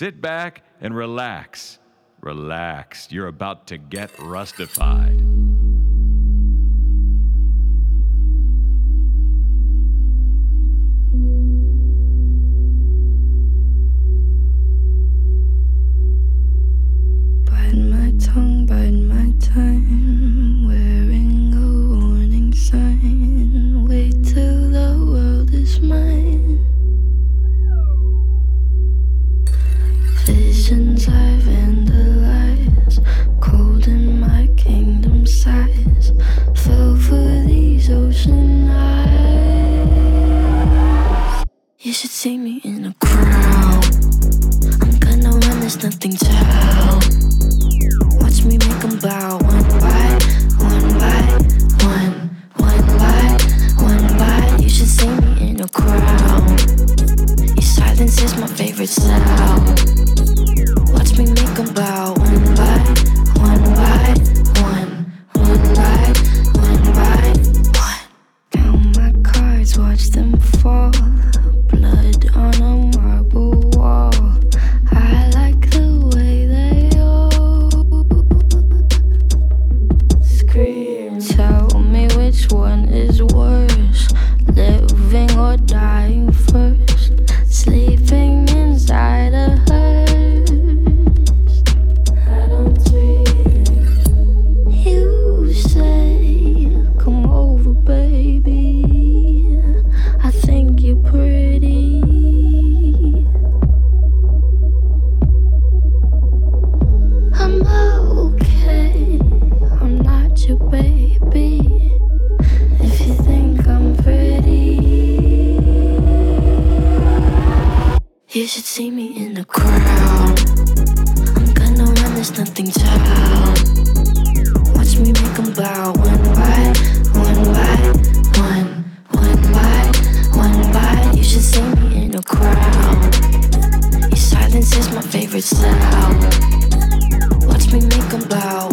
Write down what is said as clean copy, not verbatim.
sit back and relax. Relax. You're about to get rustified. Bide my time, wearing a warning sign. Wait till the world is mine. Visions I vandalize, cold in my kingdom size. Fell for these ocean eyes. You should see me in a crowd. I'm gonna run, there's nothing to help. Watch me make them bow one by one, one by. You should see me in a crowd. Your silence is my favorite sound. Watch me make them bow one by one, one by one. Count my cards, watch them fall. Blood on a marble wall. I like the way they all scream. Tell me which one is worse, living or dying first. Sleeping inside a hearse. I don't dream. You say, come over, baby. I think you're pretty. I'm okay, I'm not your baby. If you think I'm pretty, you should see me in the crowd. I'm gonna run, there's nothing to help. Watch me make them bow one by one by. You should see me in a crowd. Your silence is my favorite sound. Watch me make them bow